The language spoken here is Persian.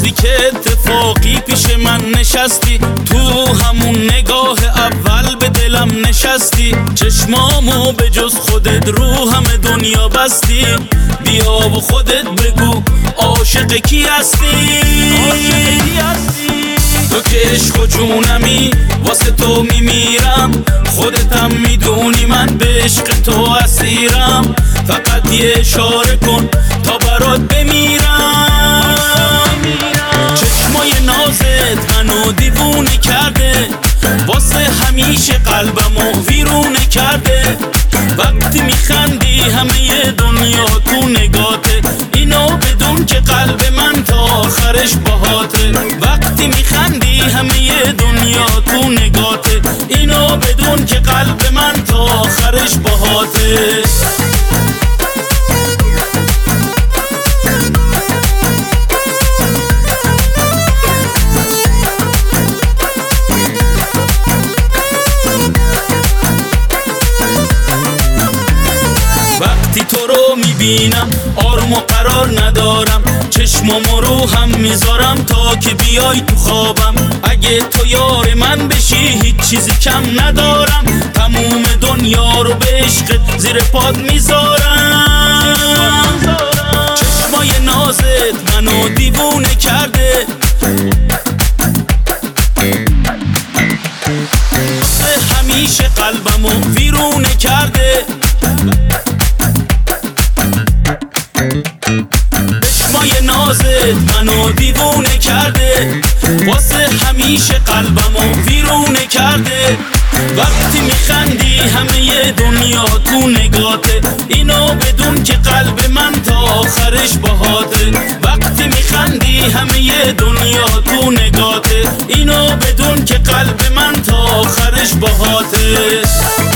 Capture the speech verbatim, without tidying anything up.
روزی که اتفاقی پیش من نشستی، تو همون نگاه اول به دلم نشستی، چشمامو به جز خودت رو همه دنیا بستی. بیا و خودت بگو عاشق کی هستی؟ تو که عشق و جونمی، واسه تو میمیرم، خودتم میدونی من به عشق تو اسیرم. فقط یه اشاره کن تا برات بمیرم. چشمای نازت منو دیوونه کرده، واسه همیشه قلبمو ویرونه کرده. وقتی میخندی همه دنیا تو نگاته، اینو بدون که قلب من تا آخرش باهاته. وقتی میخندی همه دنیا تو نگاته، اینو بدون که قلب من تا آخرش باهاته. وقتی تو رو میبینم آروم و قرار ندارم، چشمامو رو هم میذارم تا که بیای تو خوابم. اگه تو یار من بشی هیچ چیزی کم ندارم، تموم دنیا رو به عشقت زیر پات میذارم. چشمای نازت منو دیوونه کرده، همیشه قلبمو ویرونه کرده. چشمای نازت منو دیوونه کرده، واسه همیشه قلبمو ویرونه کرده. وقتی میخندی همه دنیا تو نگاته، اینو بدون که قلب من تا آخرش باهاته. وقتی میخندی همه دنیا تو نگاته، اینو بدون که قلب من تا آخرش باهاته.